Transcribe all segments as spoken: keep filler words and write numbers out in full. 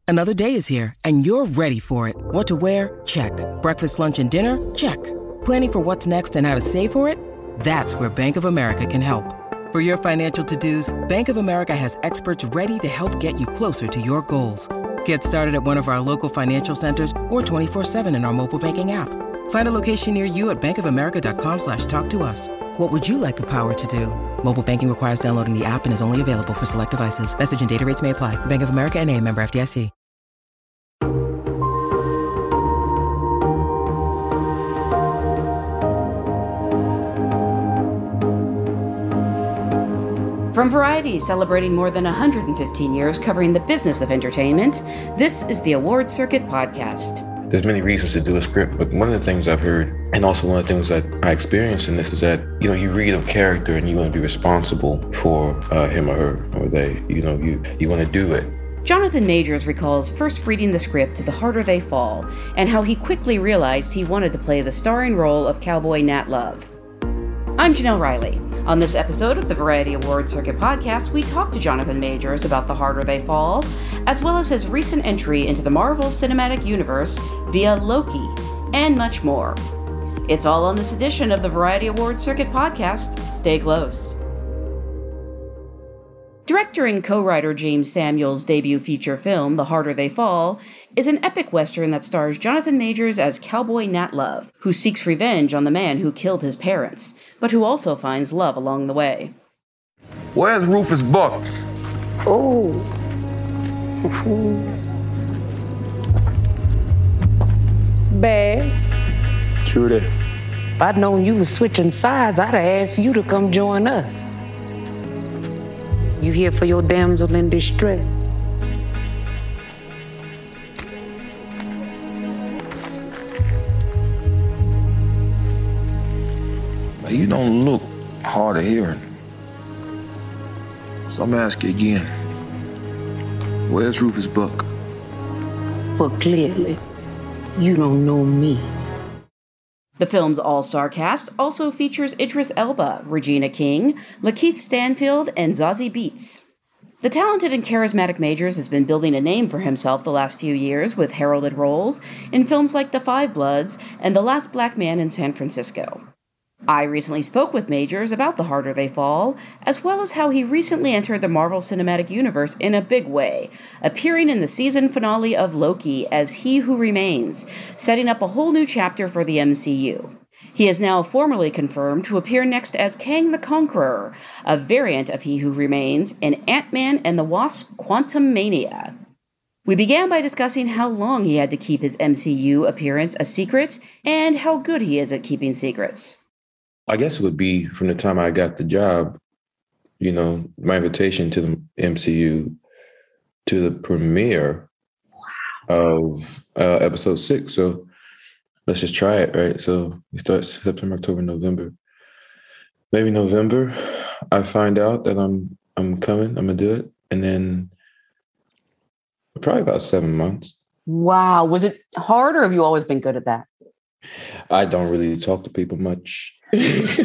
Another day is here, and you're ready for it. What to wear? Check. Breakfast, lunch, and dinner? Check. Planning for what's next and how to save for it? That's where Bank of America can help. For your financial to-dos, Bank of America has experts ready to help get you closer to your goals. Get started at one of our local financial centers or twenty-four seven in our mobile banking app. Find a location near you at bankofamerica.com slash talk to us. What would you like the power to do? Mobile banking requires downloading the app and is only available for select devices. Message and data rates may apply. Bank of America N A, member F D I C. From Variety, celebrating more than one hundred fifteen years covering the business of entertainment, this is the Award Circuit Podcast. There's many reasons to do a script, but one of the things I've heard, and also one of the things that I experienced in this, is that, you know, you read a character and you want to be responsible for uh, him or her or they. You know, you, you want to do it. Jonathan Majors recalls first reading the script The Harder They Fall, and how he quickly realized he wanted to play the starring role of Cowboy Nat Love. I'm Janelle Riley. On this episode of the Variety Award Circuit Podcast, we talk to Jonathan Majors about The Harder They Fall, as well as his recent entry into the Marvel Cinematic Universe via Loki, and much more. It's all on this edition of the Variety Award Circuit Podcast. Stay close. Director and co-writer James Samuel's debut feature film, The Harder They Fall, is an epic western that stars Jonathan Majors as Cowboy Nat Love, who seeks revenge on the man who killed his parents, but who also finds love along the way. Where's Rufus Buck? Oh. Bass. Trudy. If I'd known you was switching sides, I'd have asked you to come join us. You here for your damsel in distress? You don't look hard of hearing. So I'm gonna ask you again. Where's Rufus Buck? Well, clearly, you don't know me. The film's all-star cast also features Idris Elba, Regina King, Lakeith Stanfield, and Zazie Beetz. The talented and charismatic Majors has been building a name for himself the last few years with heralded roles in films like The Five Bloods and The Last Black Man in San Francisco. I recently spoke with Majors about The Harder They Fall, as well as how he recently entered the Marvel Cinematic Universe in a big way, appearing in the season finale of Loki as He Who Remains, setting up a whole new chapter for the M C U. He is now formally confirmed to appear next as Kang the Conqueror, a variant of He Who Remains in Ant-Man and the Wasp: Quantumania. We began by discussing how long he had to keep his M C U appearance a secret, and how good he is at keeping secrets. I guess it would be from the time I got the job, you know, my invitation to the M C U to the premiere of uh, episode six. So let's just try it, right? So we start September, October, November. Maybe November, I find out that I'm I'm coming, I'm gonna do it. And then probably about seven months. Wow. Was it hard, or have you always been good at that? I don't really talk to people much. you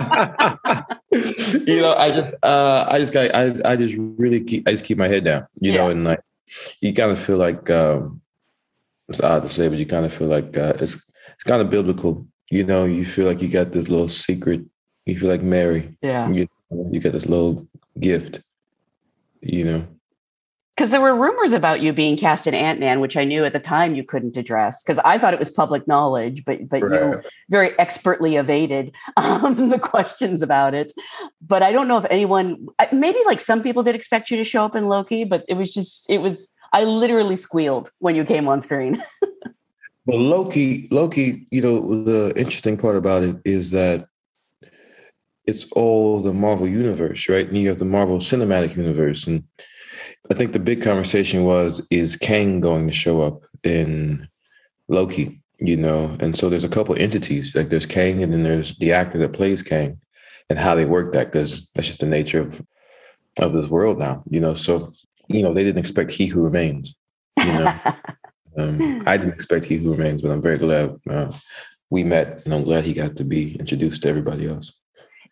know, I just, uh, I just got, I, I just really keep, I just keep my head down, you yeah. know, and like, you kind of feel like, um, it's odd to say, but you kind of feel like uh, it's, it's kind of biblical, you know. You feel like you got this little secret. You feel like Mary. Yeah. You, you got this little gift, you know. Because there were rumors about you being cast in Ant-Man, which I knew at the time you couldn't address, because I thought it was public knowledge, but but right. you very expertly evaded um, the questions about it. But I don't know if anyone, maybe like some people did expect you to show up in Loki, but it was just, it was, I literally squealed when you came on screen. Well, Loki, Loki, you know, the interesting part about it is that it's all the Marvel universe, right? And you have the Marvel Cinematic Universe, and I think the big conversation was, is Kang going to show up in Loki, you know? And so there's a couple entities, like there's Kang and then there's the actor that plays Kang, and how they work that, because that's just the nature of, of this world now, you know? So, you know, they didn't expect He Who Remains, you know? um, I didn't expect He Who Remains, but I'm very glad uh, we met, and I'm glad he got to be introduced to everybody else.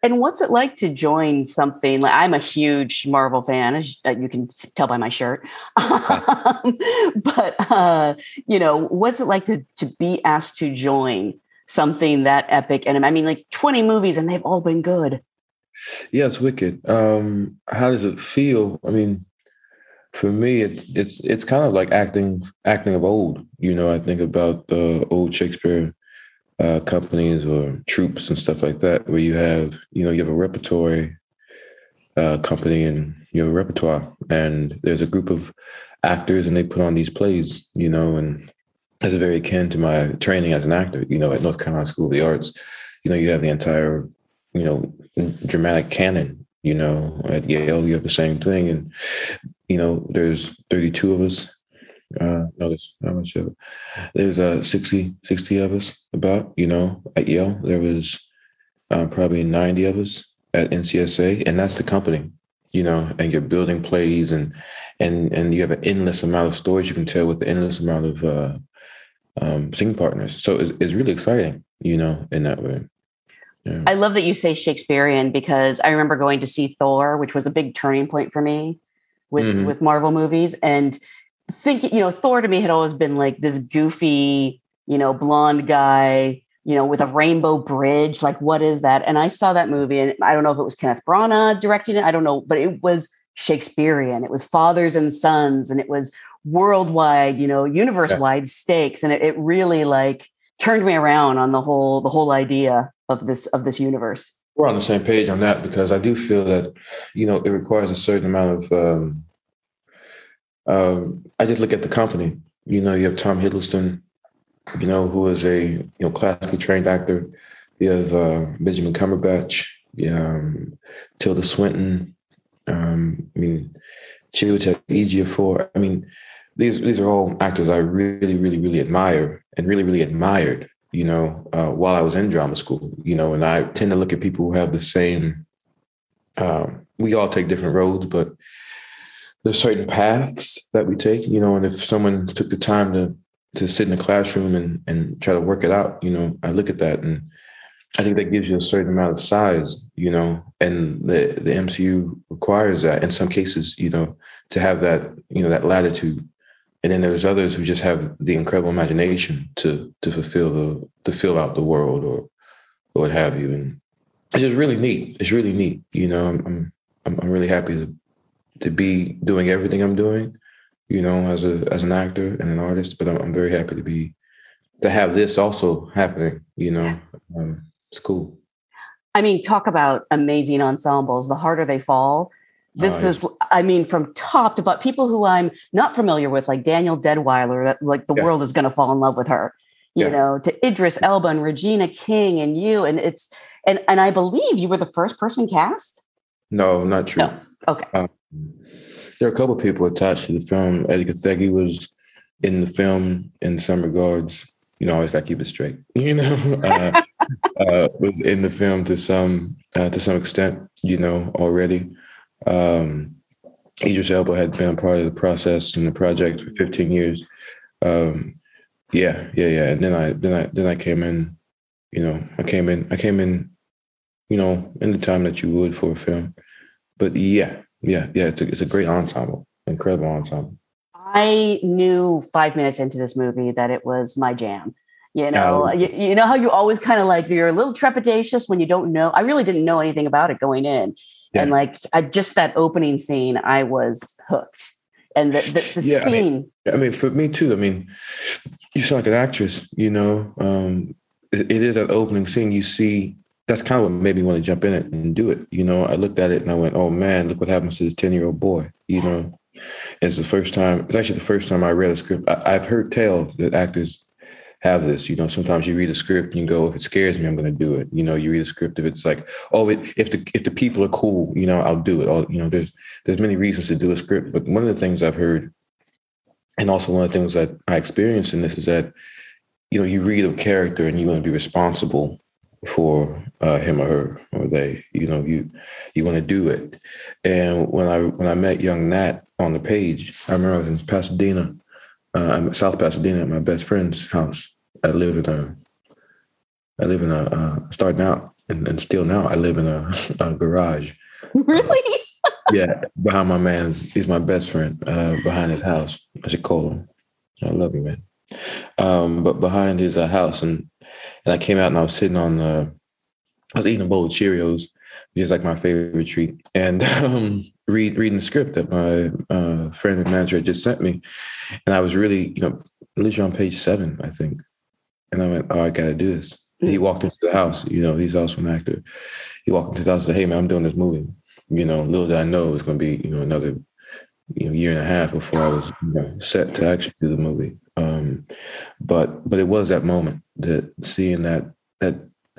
And what's it like to join something like, I'm a huge Marvel fan, as you can tell by my shirt. Um, but, uh, you know, what's it like to, to be asked to join something that epic? And I mean, like twenty movies and they've all been good. Yeah, it's wicked. Um, how does it feel? I mean, for me, it's it's it's kind of like acting acting of old. You know, I think about the old Shakespeare uh, companies or troupes and stuff like that, where you have you know you have a repertory uh, company and you have a repertoire, and there's a group of actors and they put on these plays. You know, and that's very akin to my training as an actor. You know, at North Carolina School of the Arts, you know, you have the entire you know dramatic canon. You know, at Yale, you have the same thing. And, you know, there's thirty-two of us. Uh, no, there's how much of it? There's uh, sixty, sixty of us about, you know, at Yale. There was uh, probably ninety of us at N C S A. And that's the company, you know, and you're building plays and and and you have an endless amount of stories you can tell with the endless amount of uh, um, singing partners. So it's, it's really exciting, you know, in that way. Yeah. I love that you say Shakespearean because I remember going to see Thor, which was a big turning point for me with, mm-hmm. with Marvel movies. And thinking, you know, Thor to me had always been like this goofy, you know, blonde guy, you know, with a rainbow bridge. Like, what is that? And I saw that movie and I don't know if it was Kenneth Branagh directing it. I don't know, but it was Shakespearean. It was fathers and sons and it was worldwide, you know, universe-wide yeah. stakes. And it, it really like turned me around on the whole, the whole idea of this, of this universe. We're on the same page on that because I do feel that, you know, it requires a certain amount of, um, um, I just look at the company, you know, you have Tom Hiddleston, you know, who is a, you know, classically trained actor. You have uh, Benjamin Cumberbatch, um, Tilda Swinton, um, I mean, Chiwetel Ejiofor. I mean, these, these are all actors I really, really, really admire and really, really admired. You know, uh, while I was in drama school, you know, and I tend to look at people who have the same, um, we all take different roads, but there's certain paths that we take, you know, and if someone took the time to to sit in a classroom and, and try to work it out, you know, I look at that and I think that gives you a certain amount of size, you know, and the, the M C U requires that in some cases, you know, to have that, you know, that latitude. And then there's others who just have the incredible imagination to to fulfill the to fill out the world or or what have you. And it's just really neat. It's really neat. You know, I'm I'm I'm really happy to to be doing everything I'm doing, you know, as a as an actor and an artist. But I'm, I'm very happy to be to have this also happening. You know, um, it's cool. I mean, talk about amazing ensembles. The Harder They Fall. This is, I mean, from top to bottom, people who I'm not familiar with, like Daniel Deadweiler, that like the yeah. world is going to fall in love with her, you yeah. know, to Idris Elba and Regina King and you. And it's, and, and I believe you were the first person cast. No, not true. No. Okay. Um, there are a couple of people attached to the film. Eddie Gathegi was in the film in some regards. You know, I always got to keep it straight. You know, uh, uh, was in the film to some, uh, to some extent, you know, already. Um, Idris Elba had been a part of the process and the project for fifteen years. Um, yeah, yeah, yeah. And then I, then I, then I came in. You know, I came in. I came in. You know, in the time that you would for a film. But yeah, yeah, yeah. It's a, it's a great ensemble, incredible ensemble. I knew five minutes into this movie that it was my jam. You know, um, you, you know how you always kind of like you're a little trepidatious when you don't know. I really didn't know anything about it going in. Yeah. And like I, just that opening scene, I was hooked. And the, the, the yeah, scene. I mean, I mean, for me too. I mean, you sound like an actress. You know, um, it, it is that opening scene. You see, that's kind of what made me want to jump in it and do it. You know, I looked at it and I went, "Oh man, look what happens to this ten-year-old boy." You know, it's the first time. It's actually the first time I read a script. I, I've heard tell that actors have this, you know, sometimes you read a script and you go, if it scares me, I'm going to do it. You know, you read a script if it's like, oh, it, if the if the people are cool, you know, I'll do it. All, you know, there's there's many reasons to do a script. But one of the things I've heard, and also one of the things that I experienced in this is that, you know, you read a character and you want to be responsible for uh, him or her or they, you know, you you want to do it. And when I when I met young Nat on the page, I remember I was in Pasadena, uh, I'm at South Pasadena at my best friend's house. I live in a, I live in a, uh, starting out and, and still now I live in a, a garage. Really? Yeah, behind my man's, he's my best friend. Uh, behind his house, I should call him. I love you, man. Um, but behind his uh, house, and and I came out and I was sitting on, uh, I was eating a bowl of Cheerios, which is like my favorite treat, and um, read reading the script that my uh, friend and manager had just sent me, and I was really, you know, at least you're on page seven, I think, and I went, oh, I got to do this. Mm-hmm. He walked into the house, you know, he's also an actor. He walked into the house and said, hey, man, I'm doing this movie. You know, little did I know it's going to be, you know, another you know, year and a half before I was you know, set to actually do the movie. Um, but but it was that moment, that seeing that that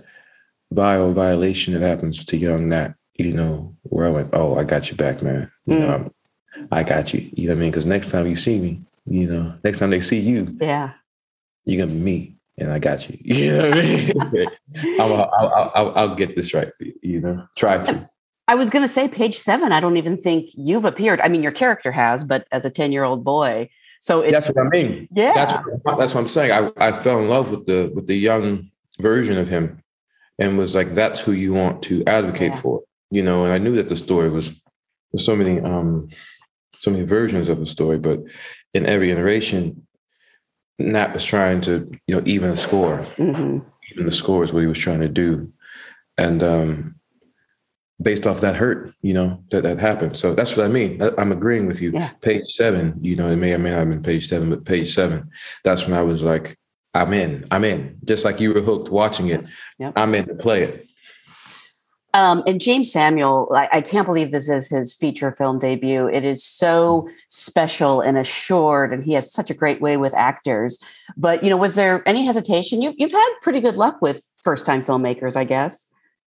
vile violation that happens to young Nat, you know, where I went, oh, I got your back, man. You mm. know, I'm, I got you. You know what I mean? Because next time you see me, you know, next time they see you, yeah, you're gonna be me, and I got you. You know what I mean? I'll, I'll, I'll, I'll get this right for you. You know, try to. I was going to say page seven. I don't even think you've appeared. I mean, your character has, but as a ten-year-old boy. So it's, that's what I mean. Yeah, that's what, that's what I'm saying. I, I fell in love with the with the young version of him, and was like, that's who you want to advocate yeah. for, you know. And I knew that the story was there's so many um so many versions of the story, but in every iteration, Nat was trying to you know even the score. Mm-hmm. Even the score is what he was trying to do, and um. based off that hurt, you know, that, that happened. So that's what I mean. I, I'm agreeing with you. Yeah. Page seven, you know, it may or may not have been page seven, but page seven, that's when I was like, I'm in, I'm in. Just like you were hooked watching it. Yep. I'm in to play it. Um, and James Samuel, I, I can't believe this is his feature film debut. It is so special and assured, and he has such a great way with actors. But, you know, was there any hesitation? You, you've had pretty good luck with first-time filmmakers, I guess.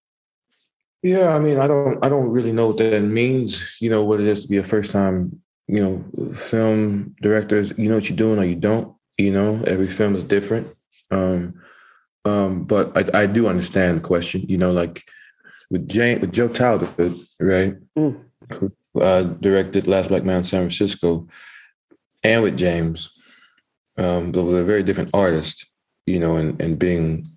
Yeah, I mean, I don't, I don't really know what that means. You know what it is to be a first-time, you know, film director. You know what you're doing or you don't. You know, every film is different. Um, um, but I, I do understand the question. You know, like with Jane, with Joe Talbot, right, mm. who uh, directed Last Black Man in San Francisco, and with James, um, they were very different artists. You know, and and being.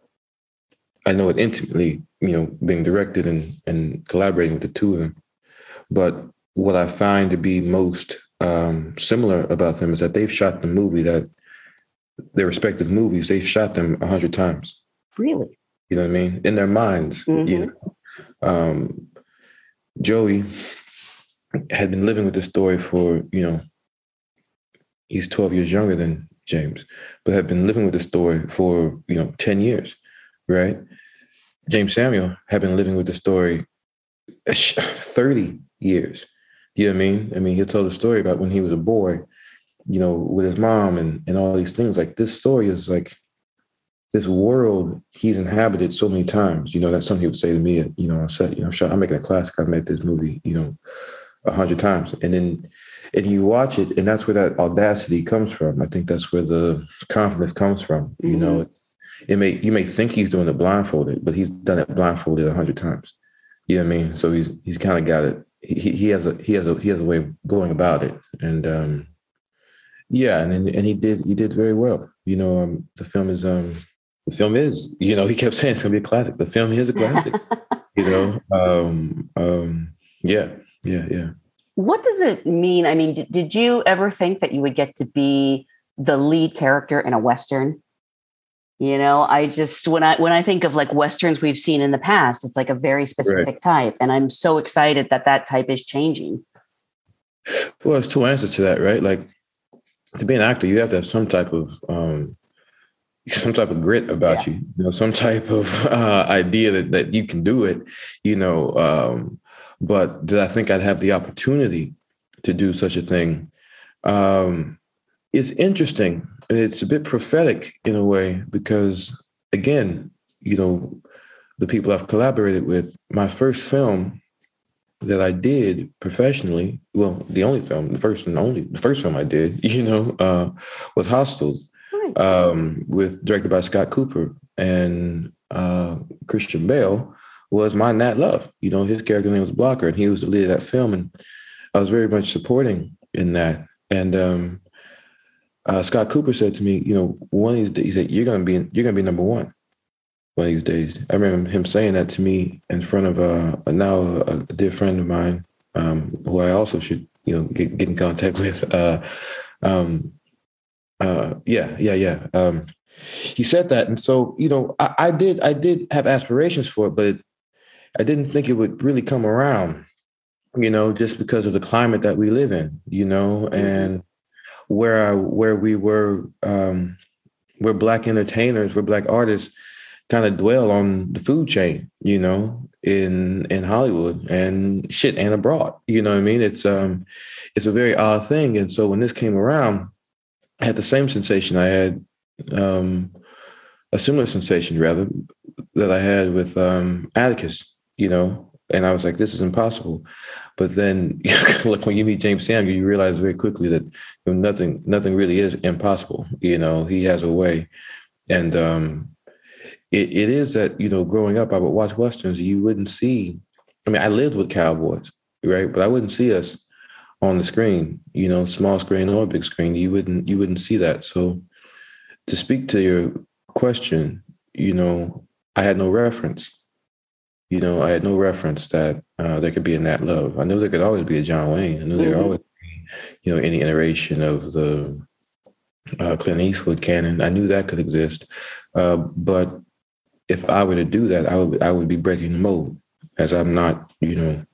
I know it intimately, you know, being directed and, and collaborating with the two of them. But what I find to be most um, similar about them is that they've shot the movie that their respective movies, they've shot them a hundred times. Really? You know what I mean? In their minds. Mm-hmm. You know? um, Joey had been living with this story for, you know, he's twelve years younger than James, but had been living with this story for, you know, ten years. Right. James Samuel had been living with the story thirty years. You know what I mean? I mean, he'll tell the story about when he was a boy, you know, with his mom and, and all these things. Like this story is like this world he's inhabited so many times. You know, that's something he would say to me, you know, I said, you know, I'm making a classic. I've made this movie, you know, a hundred times. And then and you watch it, and that's where that audacity comes from. I think that's where the confidence comes from. Mm-hmm. You know, it's, It may you may think he's doing it blindfolded, but he's done it blindfolded a hundred times. You know what I mean? So he's he's kind of got it. He he has a he has a he has a way of going about it, and um, yeah, and and he did he did very well. You know, um, the film is um the film is you know he kept saying it's gonna be a classic. The film is a classic. you know, um, um, yeah, yeah, yeah. What does it mean? I mean, did, did you ever think that you would get to be the lead character in a Western? You know, I just, when I, when I think of like Westerns we've seen in the past, it's like a very specific right. type. And I'm so excited that that type is changing. Well, there's two answers to that, right? Like to be an actor, you have to have some type of, um, some type of grit about yeah. you, you know, some type of uh, idea that, that you can do it, you know. Um, but did I think I'd have the opportunity to do such a thing? Um, it's interesting. It's a bit prophetic in a way because, again, you know, the people I've collaborated with, my first film that I did professionally, well, the only film, the first and only, the first film I did, you know, uh, was Hostiles. Um, with directed by Scott Cooper, and uh, Christian Bale was my Nat Love. You know, his character name was Blocker, and he was the lead of that film, and I was very much supporting in that. And um, uh, Scott Cooper said to me, you know, one of these days, he said, "You're gonna be, you're gonna be number one." one of these days. I remember him saying that to me in front of uh, now a, a dear friend of mine, um, who I also should, you know, get, get in contact with. Uh, um, uh, yeah, yeah, yeah. Um, he said that, and so you know, I, I did, I did have aspirations for it, but I didn't think it would really come around. You know, just because of the climate that we live in. You know, and where I, where we were, um, where Black entertainers, where Black artists kind of dwell on the food chain, you know, in in Hollywood and shit and abroad. You know what I mean? It's um it's a very odd thing. And so when this came around, I had the same sensation I had, um, a similar sensation rather, that I had with um Atticus, you know, and I was like, this is impossible. But then look, when you meet James Samuel, you realize very quickly that, you know, nothing, nothing really is impossible. You know, he has a way. And um It, it is that, you know, growing up, I would watch Westerns. You wouldn't see, I mean, I lived with cowboys, right? But I wouldn't see us on the screen, you know, small screen or big screen. You wouldn't, you wouldn't see that. So to speak to your question, you know, I had no reference. You know, I had no reference that uh, there could be a Nat Love. I knew there could always be a John Wayne. I knew there could always be, you know, any iteration of the uh, Clint Eastwood canon. I knew that could exist. Uh, but if I were to do that, I would I would be breaking the mold, as I'm not, you know,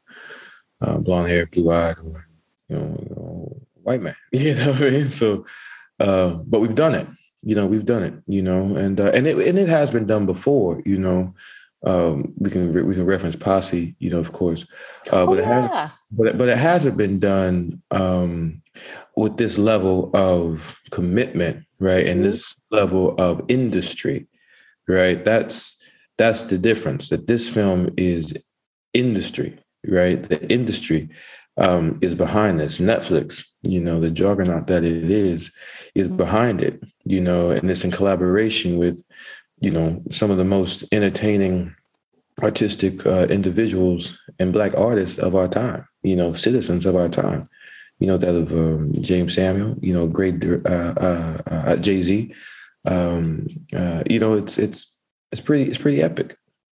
uh, blonde hair, blue eyed, or you know, you know, white man. You know what I mean? So, uh, but we've done it. You know, we've done it. You know, and uh, and it and it has been done before. You know, um, we can we can reference Posse. You know, of course, uh, but oh, it yeah. has but it, but it hasn't been done um, with this level of commitment, right, and mm-hmm. this level of industry. Right. That's that's the difference, that this film is industry. Right. The industry um, is behind this. Netflix, you know, the juggernaut that it is, is behind it, you know, and it's in collaboration with, you know, some of the most entertaining artistic uh, individuals and Black artists of our time, you know, citizens of our time, you know, that of um, James Samuel, you know, great uh, uh, uh, Jay-Z. Um, uh, you know, it's it's it's pretty it's pretty epic.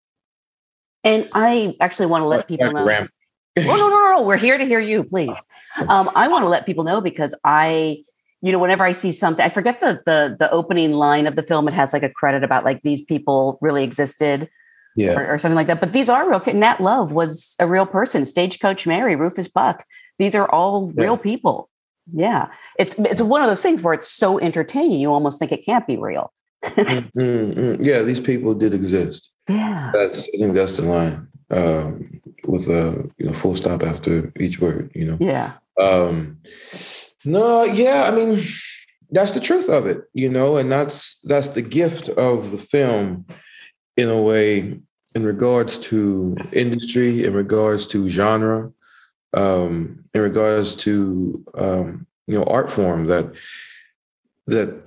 And I actually want to let people know. Oh, no, no, no, no. We're here to hear you, please. Um, I want to let people know because I, you know, whenever I see something, I forget the the the opening line of the film. It has like a credit about like these people really existed, yeah, or, or something like that. But these are real. Nat Love was a real person. Stagecoach Mary, Rufus Buck. These are all real yeah. people. Yeah, it's it's one of those things where it's so entertaining, you almost think it can't be real. mm-hmm. Yeah, these people did exist. Yeah, that's I think that's the line um, with a you know full stop after each word. You know. Yeah. Um, no, yeah, I mean that's the truth of it, you know, and that's that's the gift of the film, in a way, in regards to industry, in regards to genre. Um, in regards to um, you know art form, that that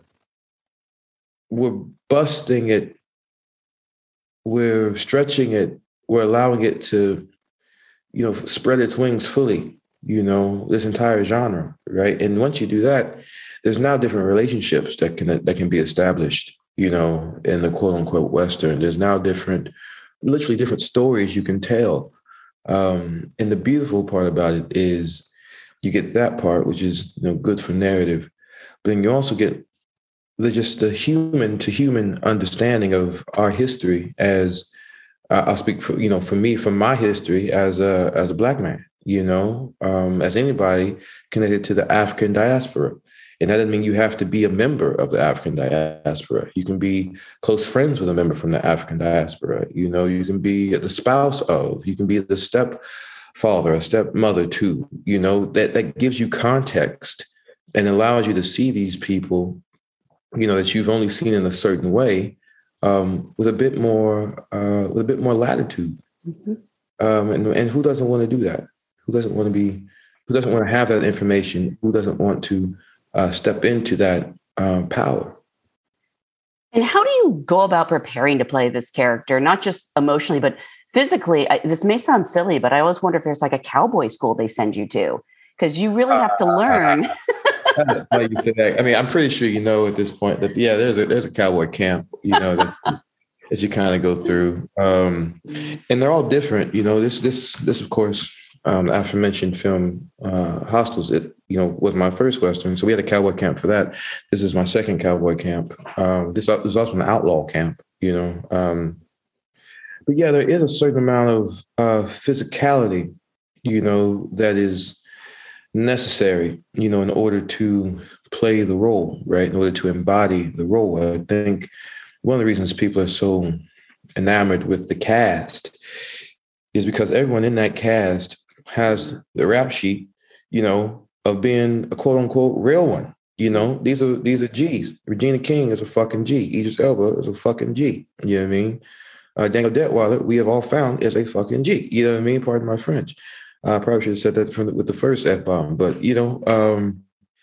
we're busting it, we're stretching it, we're allowing it to you know spread its wings fully. You know this entire genre, right? And once you do that, there's now different relationships that can that can be established. You know, in the quote unquote Western, there's now different, literally different stories you can tell. Um, and the beautiful part about it is you get that part, which is you know good for narrative, but then you also get the just the human to human understanding of our history. As uh, I'll speak for you know for me, from my history as a as a Black man, you know, um, as anybody connected to the African diaspora. And that doesn't mean you have to be a member of the African diaspora. You can be close friends with a member from the African diaspora. You know, you can be the spouse of, you can be the stepfather, a stepmother to, you know, that, that gives you context and allows you to see these people, you know, that you've only seen in a certain way, um, with a bit more, uh, with a bit more latitude. Mm-hmm. Um, and, and who doesn't want to do that? Who doesn't want to be, who doesn't want to have that information? Who doesn't want to Uh, step into that um, power. And how do you go about preparing to play this character, not just emotionally, but physically? I, this may sound silly, but I always wonder if there's like a cowboy school they send you to, because you really have to learn. Uh, uh, you say that. I mean, I'm pretty sure you know at this point that, yeah, there's a there's a cowboy camp, you know, that that you kind of go through. Um, and they're all different. You know, this, this, this, of course, um, the aforementioned film, uh, Hostels, it, you know, was my first Western. So we had a cowboy camp for that. This is my second cowboy camp. Um, this, this is also an outlaw camp, you know. Um, but yeah, there is a certain amount of uh, physicality, you know, that is necessary, you know, in order to play the role, right? In order to embody the role. I think one of the reasons people are so enamored with the cast is because everyone in that cast has the rap sheet, you know, of being a quote unquote real one. You know, these are these are G's. Regina King is a fucking G. Idris Elba is a fucking G. You know what I mean? Uh, Daniel Detweiler, we have all found, is a fucking G. You know what I mean? Pardon my French. I uh, probably should have said that from the, with the first F-bomb, but you know, um,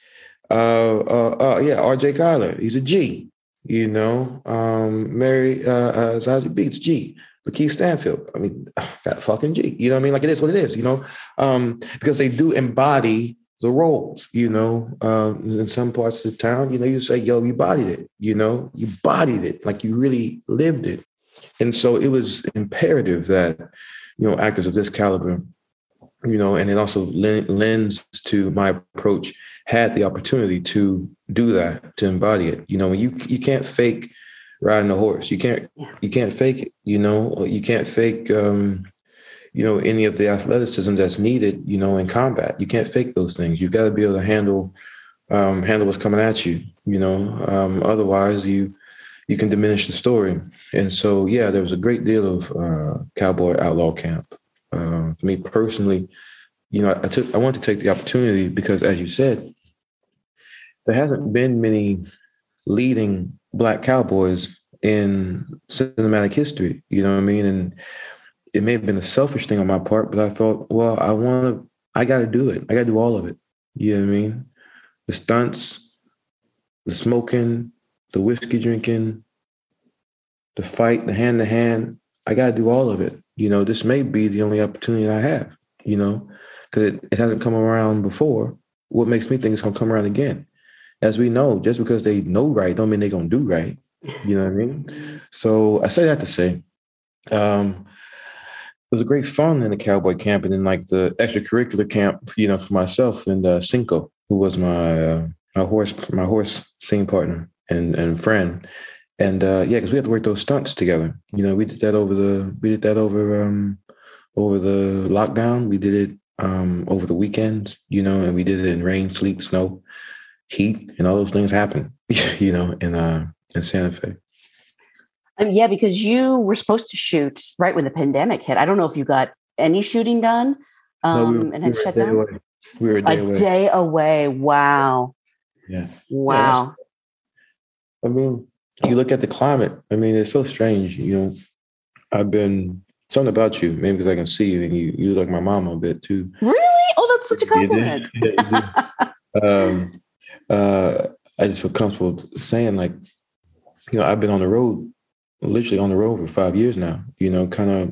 uh, uh, uh, yeah, R J Kyler, he's a G. You know, um, Mary uh, uh, Zazie Beetz, G. Lakeith Stanfield, I mean, that fucking G. You know what I mean? Like it is what it is. You know, um, because they do embody the roles. You know, um, in some parts of the town, you know, you say, "Yo, you bodied it." You know, you bodied it, like you really lived it. And so it was imperative that, you know, actors of this caliber, you know, and it also lends to my approach, had the opportunity to do that, to embody it. You know, you you can't fake riding a horse. You can't you can't fake it. You know, you can't fake um, you know, any of the athleticism that's needed, you know, in combat. You can't fake those things. You've got to be able to handle um, handle what's coming at you. You know, um, otherwise you you can diminish the story. And so, yeah, there was a great deal of uh, cowboy outlaw camp. Uh, for me personally, you know, I took I wanted to take the opportunity because, as you said, there hasn't been many leading Black cowboys in cinematic history. You know what I mean? And it may have been a selfish thing on my part, but I thought, well, I want to, I got to do it. I got to do all of it. You know what I mean? The stunts, the smoking, the whiskey drinking, the fight, the hand to hand. I got to do all of it. You know, this may be the only opportunity I have, you know, because it, it hasn't come around before. What makes me think it's going to come around again? As we know, just because they know right don't mean they're going to do right. You know what I mean? So I say that to say, um, it was a great fun in the cowboy camp and in like the extracurricular camp, you know, for myself and uh, Cinco, who was my uh, my horse my horse scene partner and and friend. And uh, yeah, because we had to work those stunts together. You know, we did that over the we did that over um, over the lockdown. We did it um, over the weekends, you know, and we did it in rain, sleet, snow, heat, and all those things happen, you know, in uh, in Santa Fe. Um, yeah, because you were supposed to shoot right when the pandemic hit. I don't know if you got any shooting done um, no, we were, and had we shut down. Away. We were a day a away. day away. Wow. Yeah. Wow. Yeah, I mean, you look at the climate. I mean, it's so strange. You know, I've been something about you, maybe because I can see you and you, you look like my mom a bit too. Really? Oh, that's such a compliment. Yeah, um, uh, I just feel comfortable saying, like, you know, I've been on the road. Literally on the road for five years now, you know, kind of,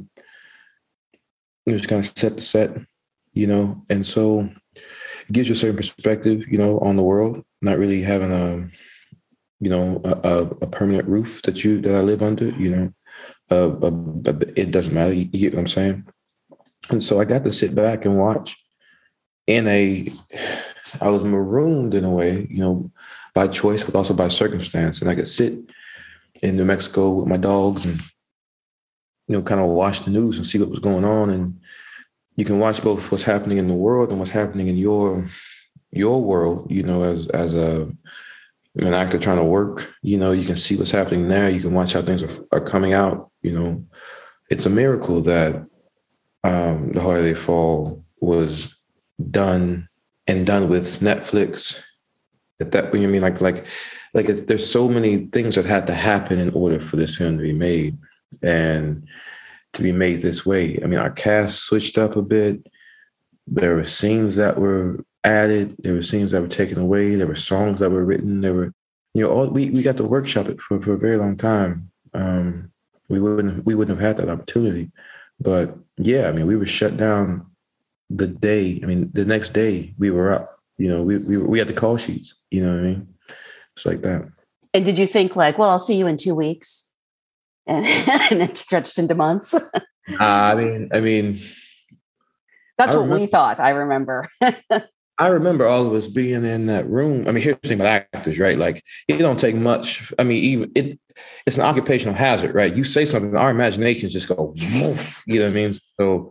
you know, just kind of set the set, you know, and so it gives you a certain perspective, you know, on the world, not really having a, you know, a, a permanent roof that you, that I live under, you know, uh, but it doesn't matter. You, you get what I'm saying? And so I got to sit back and watch in a, I was marooned in a way, you know, by choice, but also by circumstance. And I could sit in New Mexico with my dogs and, you know, kind of watch the news and see what was going on. And you can watch both what's happening in the world and what's happening in your, your world, you know, as, as a, an actor trying to work, you know, you can see what's happening there. You can watch how things are, are coming out, you know. It's a miracle that um, The Harder They Fall was done and done with Netflix. At that, you know, I mean, like, like, like it's, there's so many things that had to happen in order for this film to be made and to be made this way. I mean, our cast switched up a bit. There were scenes that were added. There were scenes that were taken away. There were songs that were written. There were, you know, all we, we got to workshop it for, for a very long time. Um, we wouldn't we wouldn't have had that opportunity. But yeah, I mean, we were shut down the day. I mean, the next day we were up. You know, we we we had the call sheets. You know what I mean? It's like that. And did you think like, well, I'll see you in two weeks? and, and it stretched into months. uh, I mean, I mean, that's I what remember, we thought. I remember. I remember all of us being in that room. I mean, here's the thing about actors, right? Like, it don't take much. I mean, even it, it's an occupational hazard, right? You say something, our imaginations just go, woof, you know what I mean? So,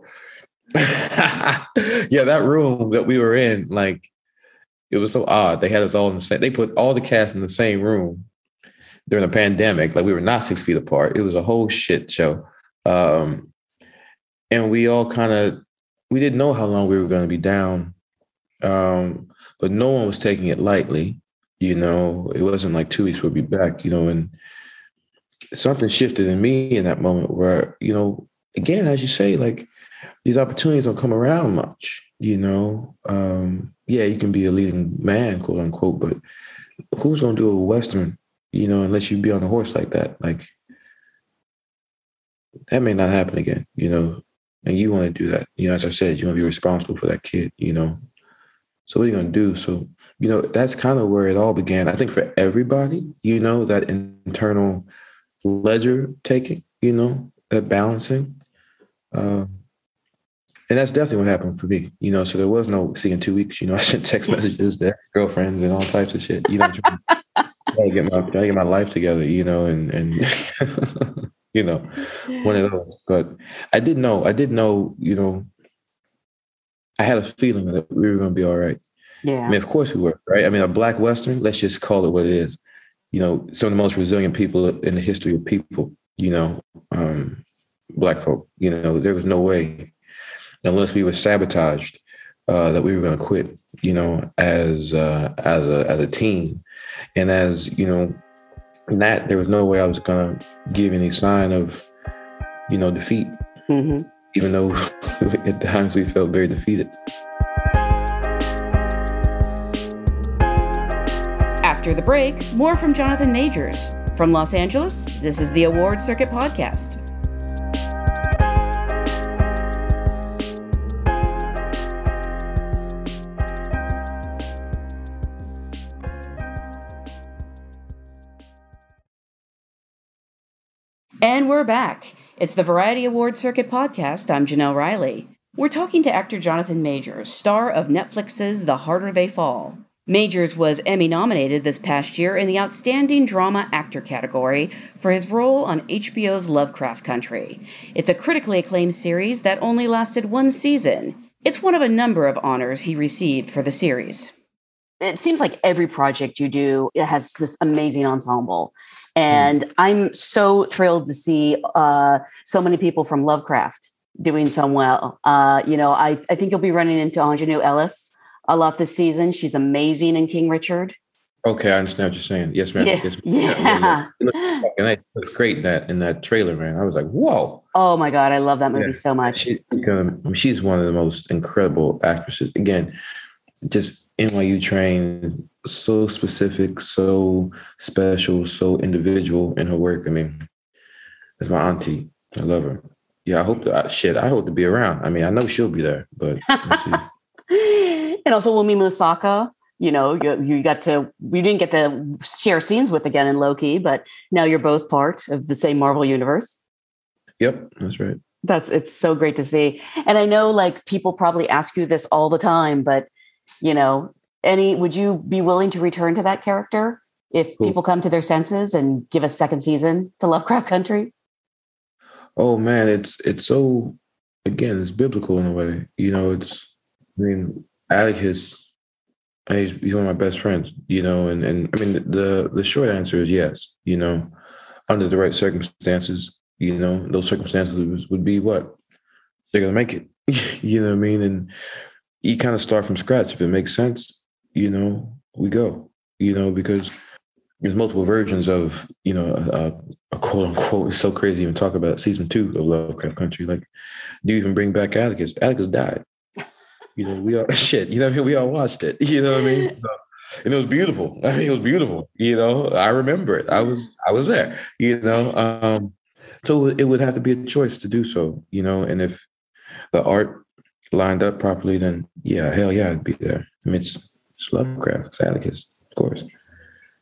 yeah, that room that we were in, like, it was so odd. They had us all in the same, they put all the cast in the same room during a pandemic. Like, we were not six feet apart. It was a whole shit show. Um, and we all kind of, we didn't know how long we were going to be down. Um, but no one was taking it lightly. You know, it wasn't like two weeks we'll be back, you know, and something shifted in me in that moment where, you know, again, as you say, like, these opportunities don't come around much, you know. Um, yeah, you can be a leading man, quote unquote, but who's going to do a Western, you know, unless you be on a horse like that? Like, that may not happen again, you know, and you want to do that. You know, as I said, you want to be responsible for that kid, you know. So what are you going to do? So, you know, that's kind of where it all began. I think for everybody, you know, that internal ledger taking, you know, that balancing. Um, and that's definitely what happened for me, you know. So there was no see in two weeks, you know. I sent text messages to ex-girlfriends and all types of shit, you know. Trying to get my, trying to get my life together, you know, and, and you know, one of those. But I did know, I did know, you know, I had a feeling that we were going to be all right. Yeah. I mean, of course we were, right? I mean, a Black Western, let's just call it what it is. You know, some of the most resilient people in the history of people, you know, um, Black folk, you know, there was no way, unless we were sabotaged, uh, that we were going to quit, you know, as, uh, as a, as a team. And as, you know, that there was no way I was going to give any sign of, you know, defeat. Mm-hmm. Even though at times we felt very defeated. After the break, more from Jonathan Majors. From Los Angeles, this is the Award Circuit Podcast. And we're back. It's the Variety Award Circuit Podcast. I'm Janelle Riley. We're talking to actor Jonathan Majors, star of Netflix's The Harder They Fall. Majors was Emmy-nominated this past year in the Outstanding Drama Actor category for his role on H B O's Lovecraft Country. It's a critically acclaimed series that only lasted one season. It's one of a number of honors he received for the series. It seems like every project you do it has this amazing ensemble. And mm. I'm so thrilled to see uh, so many people from Lovecraft doing so well. Uh, you know, I, I think you'll be running into Aunjanue Ellis a lot this season. She's amazing in King Richard. Okay, I understand what you're saying. Yes, ma'am. Yeah. Yes, ma'am. Yeah. yeah. And it looks great in that in that trailer, man. I was like, whoa. Oh my God, I love that movie yeah. so much. She, I mean, she's one of the most incredible actresses. Again, just N Y U trained, so specific, so special, so individual in her work. I mean, that's my auntie. I love her. Yeah, I hope to, shit, I hope to be around. I mean, I know she'll be there, but let's see. And also Wumi Musaka, you know, you, you got to, we didn't get to share scenes with again in Loki, but now you're both part of the same Marvel universe. Yep, that's right. That's, it's so great to see. And I know like people probably ask you this all the time, but you know, any, would you be willing to return to that character if cool. people come to their senses and give a second season to Lovecraft Country? Oh man, it's, it's so, again, it's biblical in a way, you know, it's, I mean, Atticus, he's, he's one of my best friends, you know, and, and I mean, the, the short answer is yes, you know, under the right circumstances, you know, those circumstances would be what? They're going to make it, you know what I mean? And you kind of start from scratch. If it makes sense, you know, we go, you know, because there's multiple versions of, you know, a, a quote unquote, it's so crazy to even talk about season two of Lovecraft Country. Like, do you even bring back Atticus? Atticus died. You know, we all, shit, you know what I mean? We all watched it, you know what I mean? So, and it was beautiful. I mean, it was beautiful. You know, I remember it. I was, I was there, you know? Um, so it would have to be a choice to do so, you know? And if the art lined up properly, then yeah, hell yeah, I'd be there. I mean, it's, it's Lovecraft, it's Atticus, of course.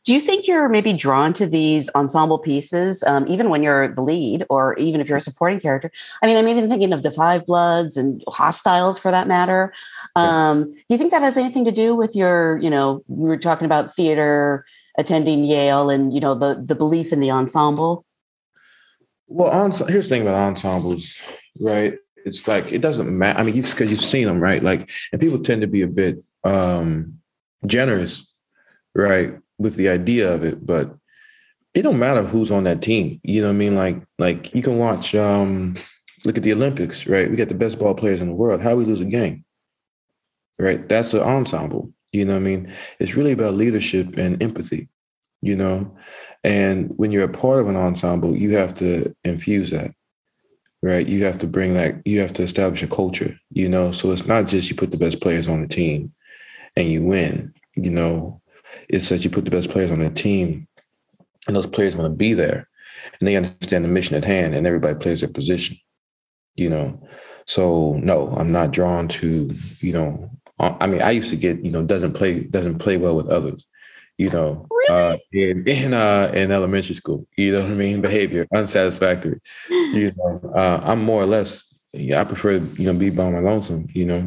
Do you think you're maybe drawn to these ensemble pieces, um, even when you're the lead, or even if you're a supporting character? I mean, I'm even thinking of the Five Bloods and Hostiles, for that matter. Um, yeah. Do you think that has anything to do with your, you know, we were talking about theater, attending Yale, and, you know, the the belief in the ensemble? Well, ens- here's the thing about ensembles, right? It's like, it doesn't matter. I mean, because you've seen them, right? Like, and people tend to be a bit um, generous, right, with the idea of it, but it don't matter who's on that team. You know what I mean? Like, like you can watch, um, look at the Olympics, right? We got the best ball players in the world. How we lose a game, right? That's an ensemble. You know what I mean? It's really about leadership and empathy, you know? And when you're a part of an ensemble, you have to infuse that, right? You have to bring that, you have to establish a culture, you know? So it's not just you put the best players on the team and you win, you know? It's that you put the best players on the team and those players want to be there and they understand the mission at hand and everybody plays their position, you know? So no, I'm not drawn to, you know, I mean, I used to get, you know, doesn't play, doesn't play well with others, you know, really? uh, in, in, uh, in elementary school, you know what I mean? Behavior, unsatisfactory, you know, uh, I'm more or less, yeah, I prefer, you know, be by my lonesome, you know,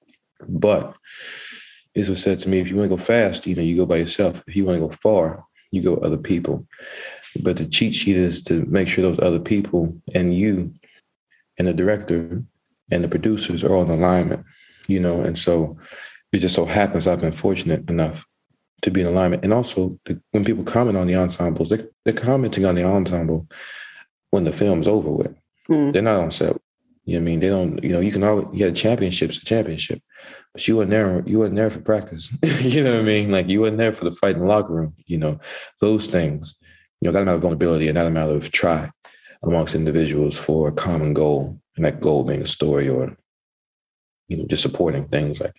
but this was said to me, if you want to go fast, you know, you go by yourself. If you want to go far, you go with other people. But the cheat sheet is to make sure those other people and you and the director and the producers are all in alignment, you know. And so it just so happens I've been fortunate enough to be in alignment. And also, the, when people comment on the ensembles, they, they're commenting on the ensemble when the film's over with. Mm. They're not on set. You know what I mean? They don't, you know, you can always, you get a championship's a championship, but you weren't there, you weren't there for practice. You know what I mean? Like, you weren't there for the fight in the locker room, you know, those things, you know, that's a matter of vulnerability and not a matter of try amongst individuals for a common goal, and that goal being a story or, you know, just supporting things. Like,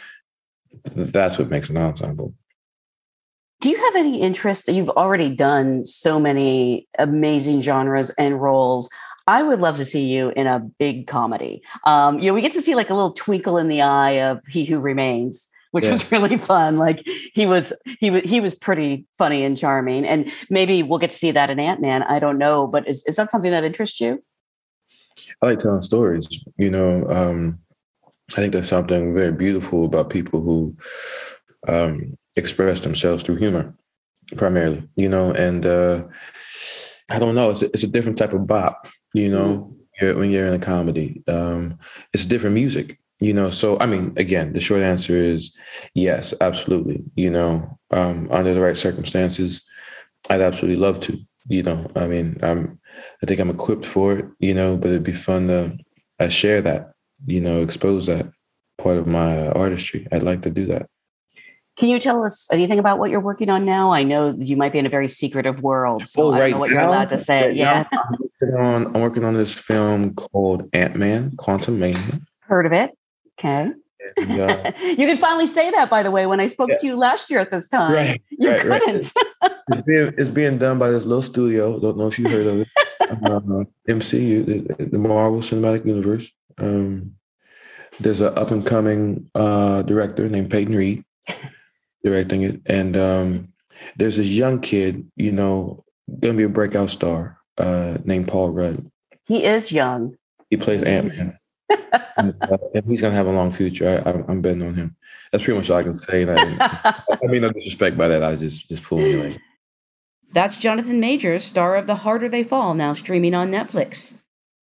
that's what makes an ensemble. Do you have any interest? You've already done so many amazing genres and roles. I would love to see you in a big comedy. Um, you know, we get to see like a little twinkle in the eye of He Who Remains, which yeah. was really fun. Like he was, he was, he was pretty funny and charming. And maybe we'll get to see that in Ant-Man. I don't know, but is, is that something that interests you? I like telling stories. You know, um, I think there's something very beautiful about people who um, express themselves through humor, primarily. You know, and uh, I don't know. It's a, it's a different type of bop. You know, mm-hmm. when you're in a comedy, um, it's different music, you know? So, I mean, again, the short answer is yes, absolutely. You know, um, under the right circumstances, I'd absolutely love to, you know, I mean, I'm, I think I'm equipped for it, you know, but it'd be fun to uh, share that, you know, expose that part of my uh, artistry. I'd like to do that. Can you tell us anything about what you're working on now? I know you might be in a very secretive world, so oh, right I don't know what now, you're allowed to say. Right yeah, I'm working, on, I'm working on this film called Ant-Man, Quantumania. Heard of it? Okay. And, uh, you can finally say that, by the way. When I spoke yeah. to you last year at this time, right, you right, couldn't. Right. it's, being, it's being done by this little studio. Don't know if you heard of it. uh, M C U, the, the Marvel Cinematic Universe. Um, there's an up and coming uh, director named Peyton Reed directing it, and um, there's this young kid, you know, gonna be a breakout star uh, named Paul Rudd. He is young. He plays Ant-Man. and, uh, and he's gonna have a long future. I, I, I'm betting on him. That's pretty much all I can say. I, I mean, no disrespect by that. I was just just fooling you. Like. That's Jonathan Majors, star of The Harder They Fall, now streaming on Netflix.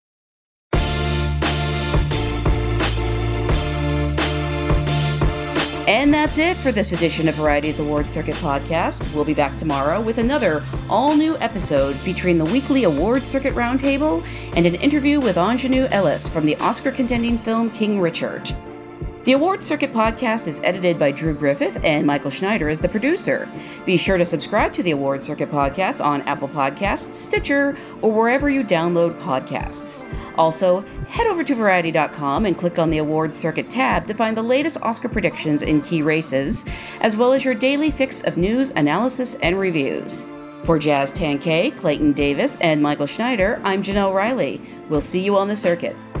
And that's it for this edition of Variety's Award Circuit podcast. We'll be back tomorrow with another all-new episode featuring the weekly Award Circuit Roundtable and an interview with Ingenue Ellis from the Oscar-contending film King Richard. The Award Circuit podcast is edited by Drew Griffith, and Michael Schneider is the producer. Be sure to subscribe to the Award Circuit podcast on Apple Podcasts, Stitcher, or wherever you download podcasts. Also, head over to Variety dot com and click on the Award Circuit tab to find the latest Oscar predictions in key races, as well as your daily fix of news, analysis, and reviews. For Jazz Tankay, Clayton Davis, and Michael Schneider, I'm Janelle Riley. We'll see you on the circuit.